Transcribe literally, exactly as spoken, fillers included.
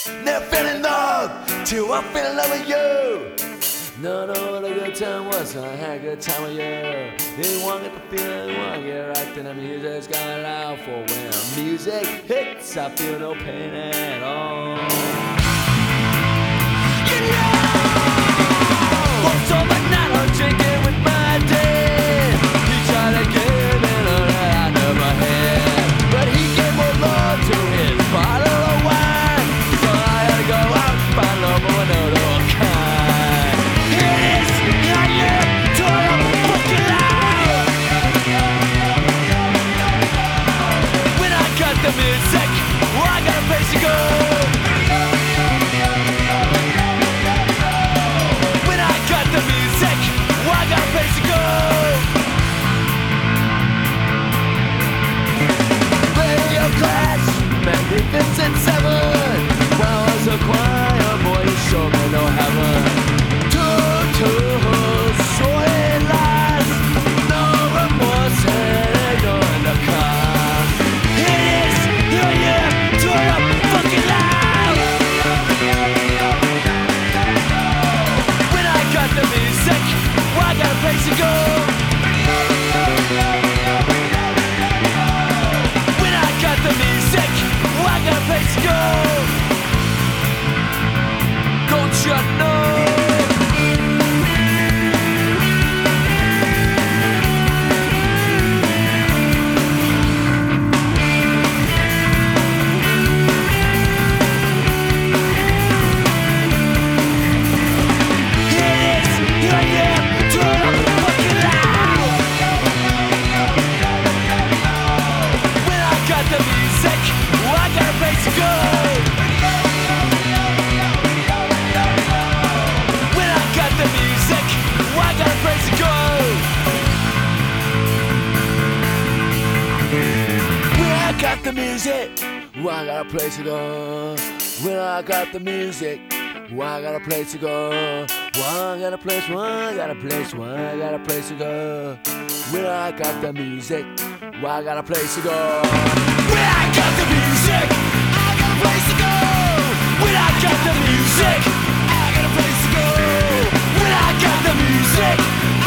Never fell in love till I fell in love with you. No, no, what a good time was. I had a good time with you. Didn't want to get the feeling, didn't want to get right. Then the music's got loud for when music hits. I feel no pain at all. You know, once on my night I'm drinking with my dad. He tried to give me a that I never had, but he gave more love to his bottle of wine. So I had to go out and find love for another kind. It is your year to a fucking life. When I got the music, well, I got a place to go. When I got the music, well, I got a place to go. Radio Clash, Magnificent Seven. While I was a choir boy, you showed me no heaven. Two, so it lies. No remorse, and you're in the car. It is your year to your fucking life. When I got the music, well, I got a place to go. When I got the music, well, I got a place to go. Don't you know? Got the music, well, I got a place to go. When I got the music, well, I got a place to go. Well, I got a place, well, I got a place, well, I got a place to go. When I got the music, well, I got a place to go. When I got the music, I got a place to go. When I got the music, I got a place to go. When I got the music,